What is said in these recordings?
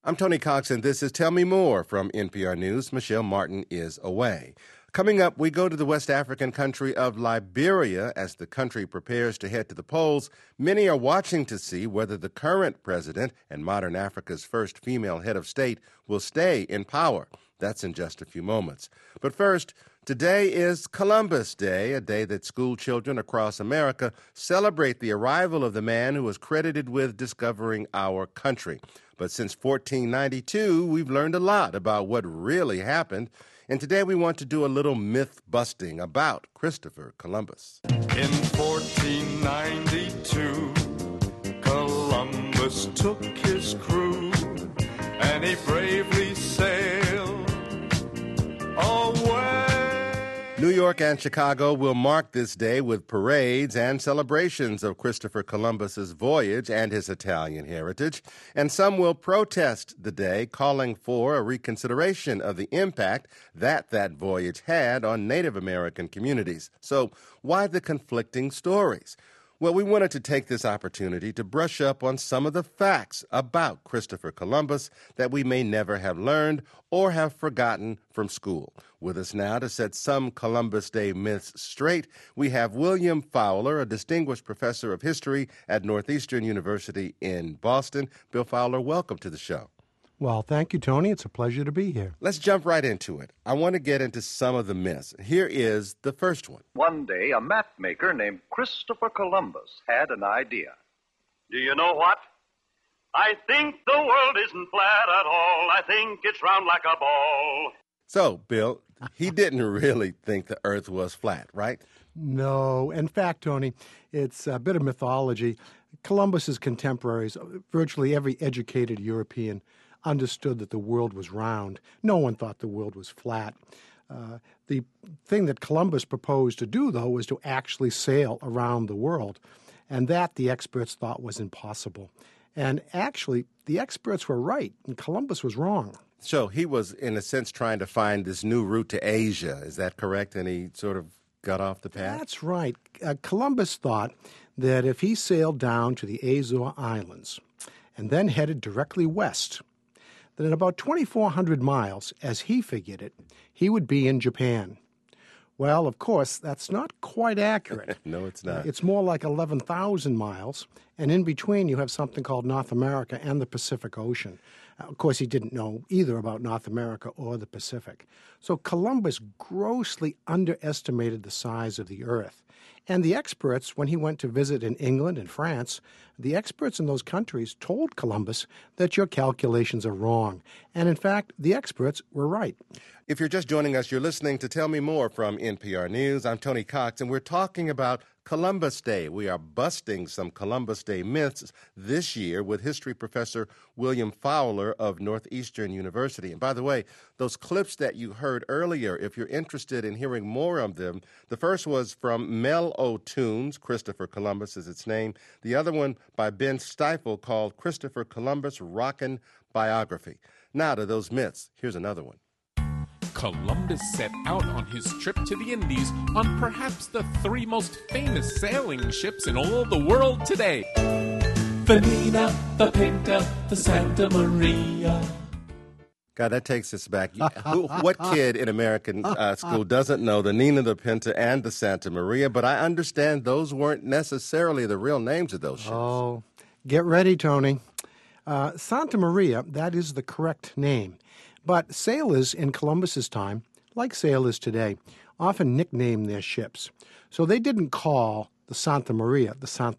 I'm Tony Cox, and this is Tell Me More from NPR News. Michelle Martin is away. Coming up, we go to the West African country of Liberia. As the country prepares to head to the polls, many are watching to see whether the current president and modern Africa's first female head of state will stay in power. That's in just a few moments. But first, today is Columbus Day, a day that school children across America celebrate the arrival of the man who was credited with discovering our country. But since 1492, we've learned a lot about what really happened. And today we want to do a little myth-busting about Christopher Columbus. In 1492, Columbus took his crew, and he bravely sailed away. New York and Chicago will mark this day with parades and celebrations of Christopher Columbus's voyage and his Italian heritage. And some will protest the day, calling for a reconsideration of the impact that voyage had on Native American communities. So why the conflicting stories? Well, we wanted to take this opportunity to brush up on some of the facts about Christopher Columbus that we may never have learned or have forgotten from school. With us now to set some Columbus Day myths straight, we have William Fowler, a distinguished professor of history at Northeastern University in Boston. Bill Fowler, welcome to the show. Well, thank you, Tony. It's a pleasure to be here. Let's jump right into it. I want to get into some of the myths. Here is the first one. One day, a map maker named Christopher Columbus had an idea. Do you know what? I think the world isn't flat at all. I think it's round like a ball. So, Bill, he didn't really think the earth was flat, right? No. In fact, Tony, it's a bit of mythology. Columbus's contemporaries, virtually every educated European, understood that the world was round. No one thought the world was flat. The thing that Columbus proposed to do, though, was to actually sail around the world, and that the experts thought was impossible. And actually, the experts were right, and Columbus was wrong. So he was, in a sense, trying to find this new route to Asia. Is that correct? And he sort of got off the path? That's right. Columbus thought that if he sailed down to the Azore Islands and then headed directly west, that in about 2,400 miles, as he figured it, he would be in Japan. Well, of course, that's not quite accurate. No, it's not. It's more like 11,000 miles, and in between you have something called North America and the Pacific Ocean. Of course, he didn't know either about North America or the Pacific. So Columbus grossly underestimated the size of the Earth. And the experts, when he went to visit in England and France, the experts in those countries told Columbus that your calculations are wrong. And in fact, the experts were right. If you're just joining us, you're listening to Tell Me More from NPR News. I'm Tony Cox, and we're talking about Columbus Day. We are busting some Columbus Day myths this year with history professor William Fowler of Northeastern University. And by the way, those clips that you heard earlier, if you're interested in hearing more of them, the first was from Mel O'Tunes, Christopher Columbus is its name. The other one by Ben Stifel called Christopher Columbus Rockin' Biography. Now to those myths, here's another one. Columbus set out on his trip to the Indies on perhaps the three most famous sailing ships in all the world today. The Nina, the Pinta, the Santa Maria. God, that takes us back. What kid in American school doesn't know the Nina, the Pinta, and the Santa Maria? But I understand those weren't necessarily the real names of those ships. Oh, get ready, Tony. Santa Maria, that is the correct name. But sailors in Columbus's time, like sailors today, often nicknamed their ships. So they didn't call the Santa Maria.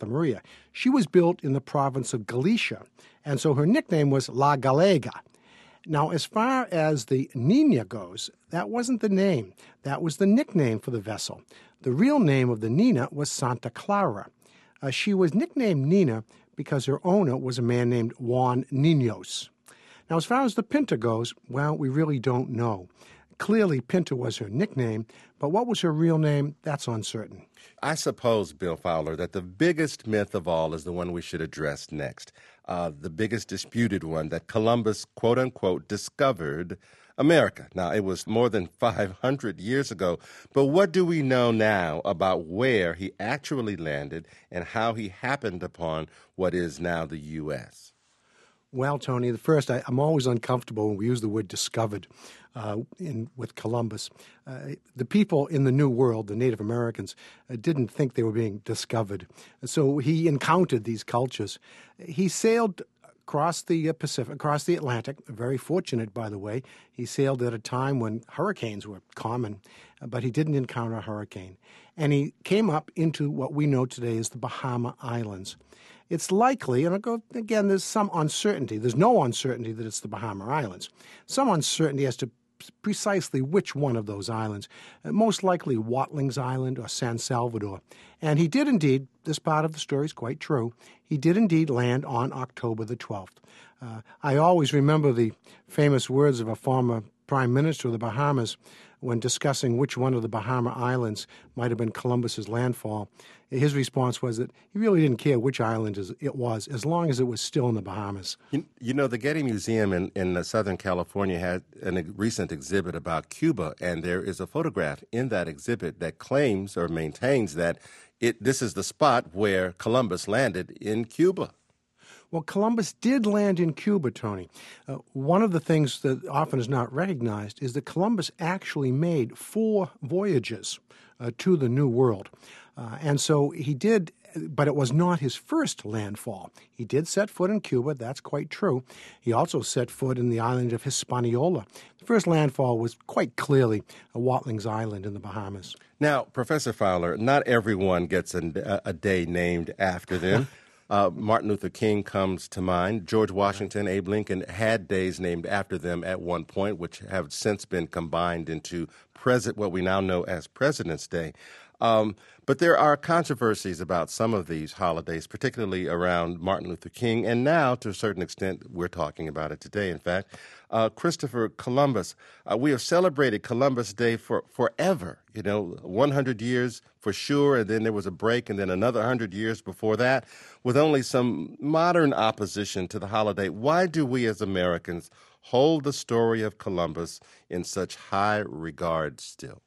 She was built in the province of Galicia, and so her nickname was La Gallega. Now, as far as the Nina goes, that wasn't the name. That was the nickname for the vessel. The real name of the Nina was Santa Clara. She was nicknamed Nina because her owner was a man named Juan Niños. Now, as far as the Pinta goes, well, we really don't know. Clearly, Pinta was her nickname, but what was her real name, that's uncertain. I suppose, Bill Fowler, that the biggest myth of all is the one we should address next, the biggest disputed one, that Columbus, quote-unquote, discovered America. Now, it was more than 500 years ago, but what do we know now about where he actually landed and how he happened upon what is now the U.S.? Well, Tony, I'm always uncomfortable when we use the word discovered with Columbus. The people in the New World, the Native Americans, didn't think they were being discovered. So he encountered these cultures. He sailed across the Pacific, across the Atlantic, very fortunate, by the way. He sailed at a time when hurricanes were common, but he didn't encounter a hurricane. And he came up into what we know today as the Bahama Islands. It's likely, and again, there's some uncertainty. There's no uncertainty that it's the Bahama Islands. Some uncertainty as to precisely which one of those islands. Most likely Watlings Island or San Salvador. And he did indeed, this part of the story is quite true, he did indeed land on October the 12th. I always remember the famous words of a former prime minister of the Bahamas when discussing which one of the Bahama Islands might have been Columbus's landfall. His response was that he really didn't care which island it was, as long as it was still in the Bahamas. You know, the Getty Museum in Southern California had a recent exhibit about Cuba, and there is a photograph in that exhibit that claims or maintains that this is the spot where Columbus landed in Cuba. Well, Columbus did land in Cuba, Tony. One of the things that often is not recognized is that Columbus actually made 4 voyages to the New World. And so he did, but it was not his first landfall. He did set foot in Cuba, that's quite true. He also set foot in the island of Hispaniola. The first landfall was quite clearly Watlings Island in the Bahamas. Now, Professor Fowler, not everyone gets a day named after them. Martin Luther King comes to mind. George Washington, Abe Lincoln had days named after them at one point, which have since been combined into what we now know as President's Day. But there are controversies about some of these holidays, particularly around Martin Luther King, and now, to a certain extent, we're talking about it today, in fact. Christopher Columbus, we have celebrated Columbus Day forever, 100 years for sure, and then there was a break, and then another 100 years before that, with only some modern opposition to the holiday. Why do we as Americans hold the story of Columbus in such high regard still?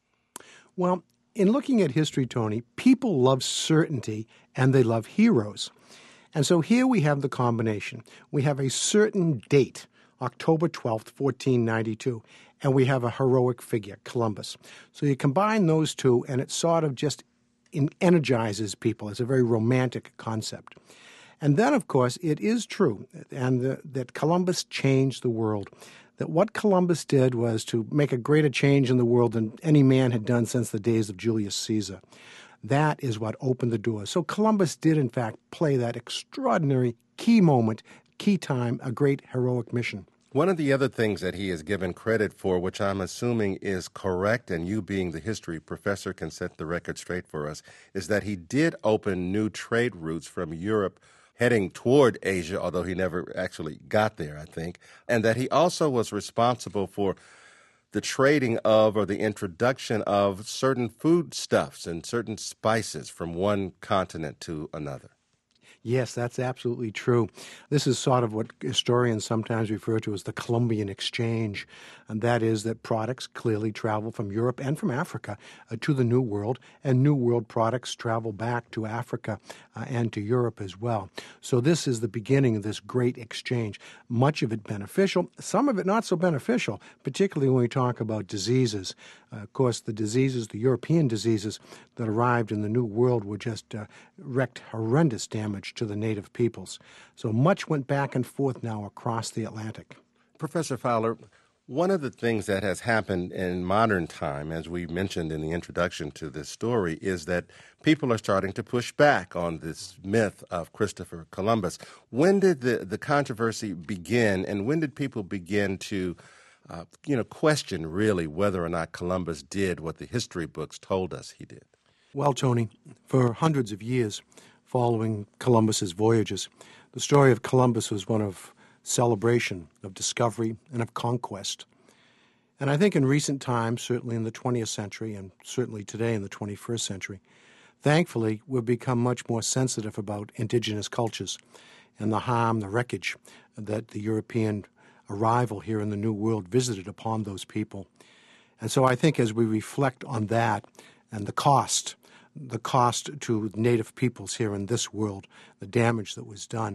Well, in looking at history, Tony, people love certainty and they love heroes. And so here we have the combination. We have a certain date, October 12th, 1492, and we have a heroic figure, Columbus. So you combine those two and it sort of just energizes people. It's a very romantic concept. And then, of course, it is true that Columbus changed the world. That what Columbus did was to make a greater change in the world than any man had done since the days of Julius Caesar. That is what opened the door. So Columbus did, in fact, play that extraordinary key moment, key time, a great heroic mission. One of the other things that he is given credit for, which I'm assuming is correct, and you being the history professor can set the record straight for us, is that he did open new trade routes from Europe heading toward Asia, although he never actually got there, I think, and that he also was responsible for the trading of or the introduction of certain foodstuffs and certain spices from one continent to another. Yes, that's absolutely true. This is sort of what historians sometimes refer to as the Columbian Exchange, and that is that products clearly travel from Europe and from Africa to the New World, and New World products travel back to Africa and to Europe as well. So this is the beginning of this great exchange, much of it beneficial, some of it not so beneficial, particularly when we talk about diseases. Of course, the European diseases that arrived in the New World were just wreaked horrendous damage to the native peoples. So much went back and forth now across the Atlantic. Professor Fowler, one of the things that has happened in modern time, as we mentioned in the introduction to this story, is that people are starting to push back on this myth of Christopher Columbus. When did the controversy begin, and when did people begin to question really whether or not Columbus did what the history books told us he did? Well, Tony, for hundreds of years following Columbus's voyages, the story of Columbus was one of celebration, of discovery, and of conquest. And I think in recent times, certainly in the 20th century and certainly today in the 21st century, thankfully, we've become much more sensitive about indigenous cultures and the harm, the wreckage that the European arrival here in the New World visited upon those people. And so I think as we reflect on that and the cost to native peoples here in this world, the damage that was done,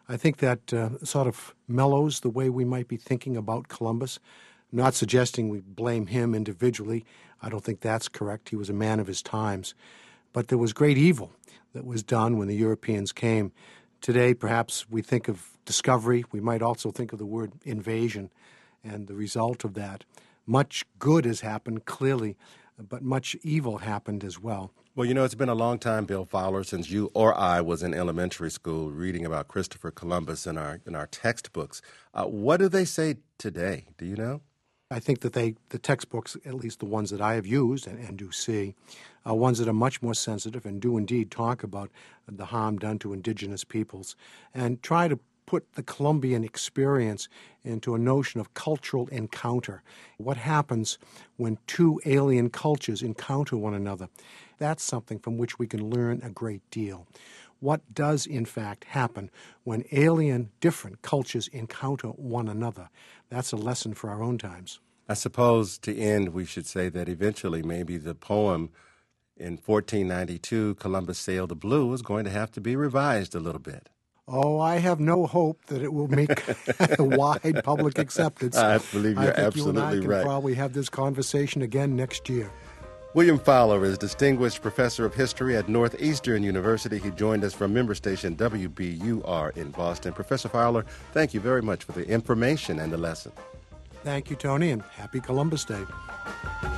I think that sort of mellows the way we might be thinking about Columbus. Not suggesting we blame him individually. I don't think that's correct. He was a man of his times. But there was great evil that was done when the Europeans came. Today, perhaps we think of discovery. We might also think of the word invasion and the result of that. Much good has happened, clearly, but much evil happened as well. Well, it's been a long time, Bill Fowler, since you or I was in elementary school reading about Christopher Columbus in our textbooks. What do they say today? Do you know? I think that the textbooks, at least the ones that I have used and do see, are ones that are much more sensitive and do indeed talk about the harm done to indigenous peoples and try to put the Columbian experience into a notion of cultural encounter. What happens when two alien cultures encounter one another? That's something from which we can learn a great deal. What does, in fact, happen when alien, different cultures encounter one another? That's a lesson for our own times. I suppose to end, we should say that eventually maybe the poem in 1492, Columbus Sailed the Blue, is going to have to be revised a little bit. Oh, I have no hope that it will make wide public acceptance. I believe you're absolutely you and I can right. probably have this conversation again next year. William Fowler is Distinguished Professor of History at Northeastern University. He joined us from member station WBUR in Boston. Professor Fowler, thank you very much for the information and the lesson. Thank you, Tony, and happy Columbus Day.